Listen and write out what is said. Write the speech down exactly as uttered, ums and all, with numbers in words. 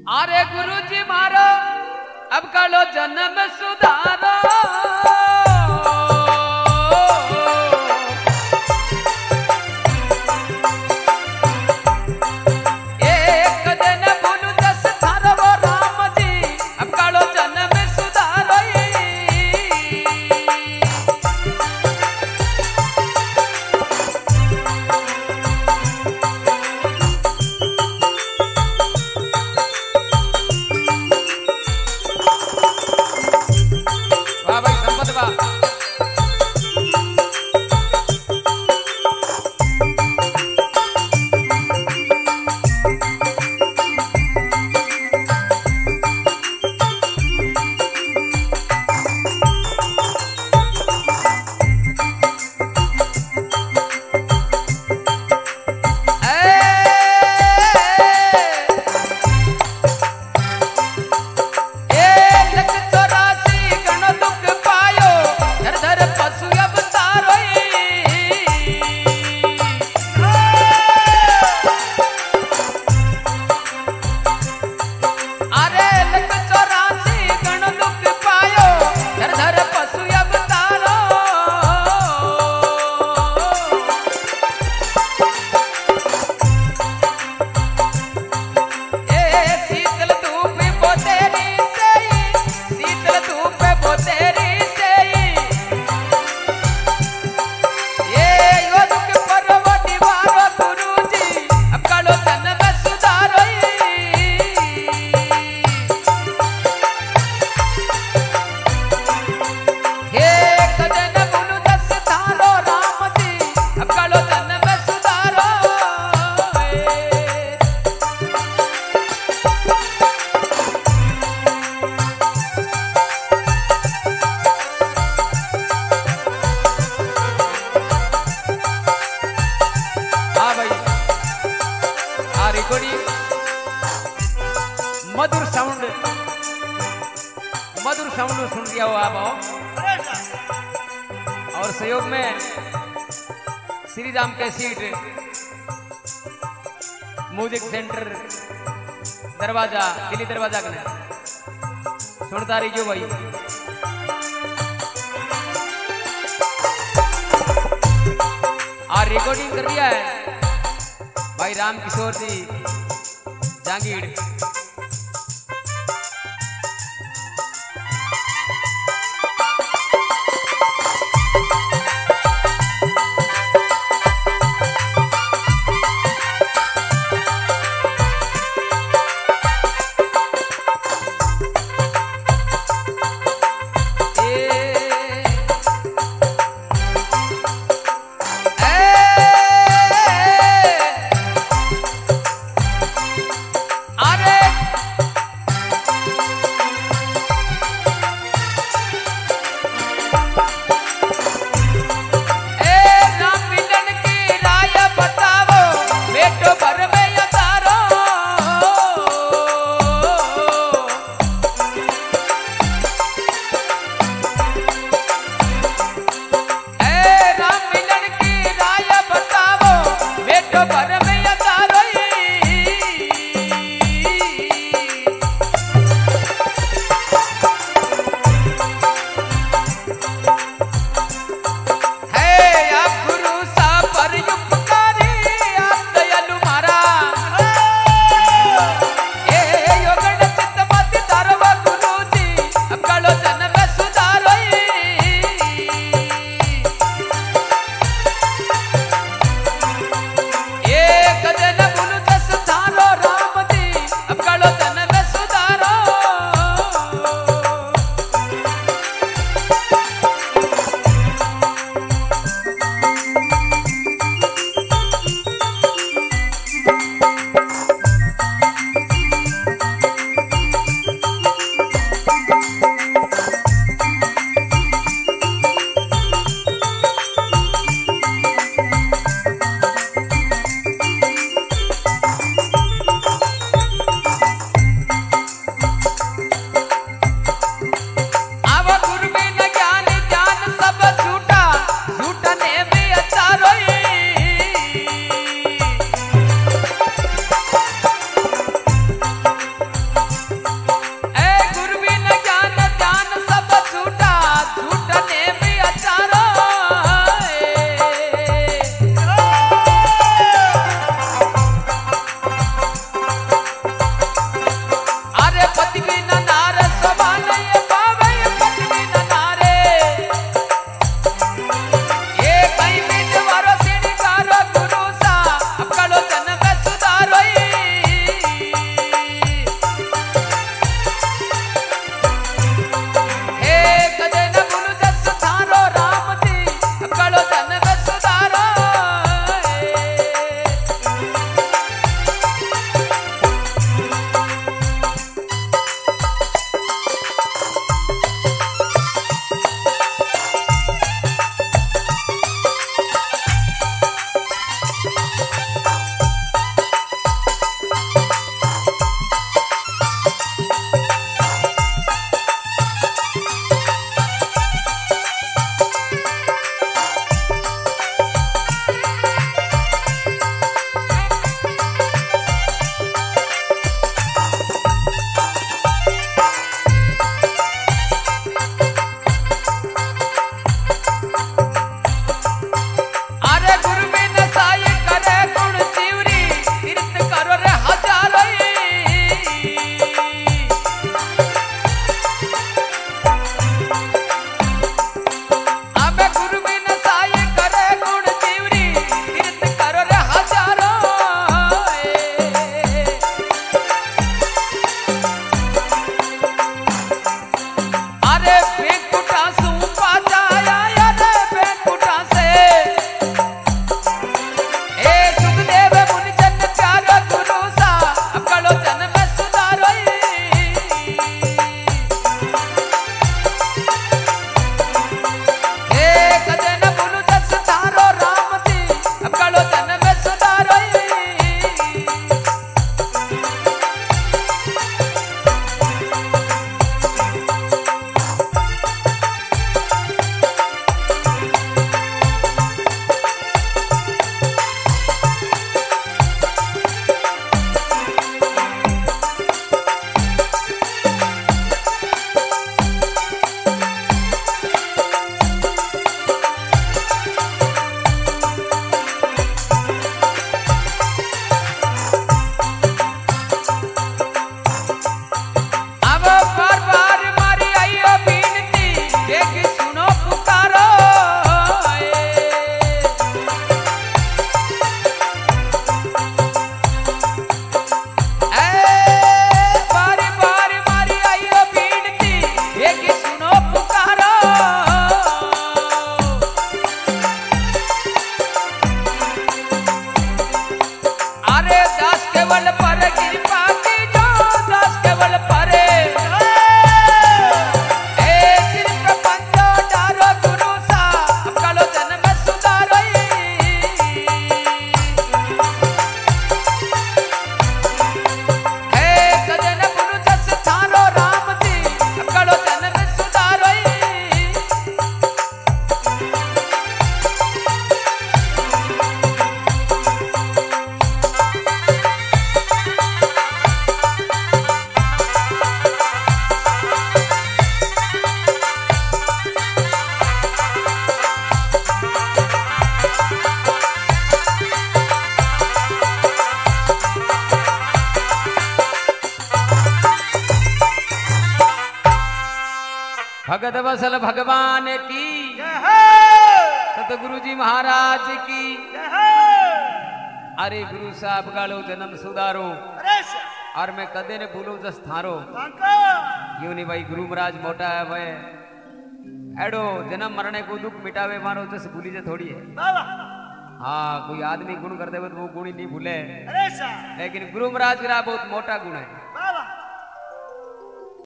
अरे गुरुजी मारो अब कलो जन्म सुधारो एक दिन भूलू दस थारो वो राम जी अब कलो जन्म सुधारो वाह भाई संपत वाह मधुर साउंड मधुर साउंड सुन लिया हो आप आओ। और सहयोग में Shri Ram cassette music centre दरवाजा दिल्ली दरवाजा कने सुनता रहियो भाई। और रिकॉर्डिंग कर दिया है भाई राम किशोर जी जांगीड़। अरे भगत वसल भगवान की, जय हो, सतगुरु जी महाराज की। जय हो। अरे गुरु साहब गालो जन्म सुधारो, अरे सा, और मैं कदे ने भूलो जस थारो। बांको, यूं नहीं भाई गुरु महाराज मोटा है वे एडो जन्म मरने को दुख मिटावे मारो जस भूली जे थोड़ी है। बाबा, हाँ कोई आदमी गुण कर दे तो वो गुण ही नहीं भूले, अरे सा, लेकिन गुरु महाराज का बहुत मोटा गुण है।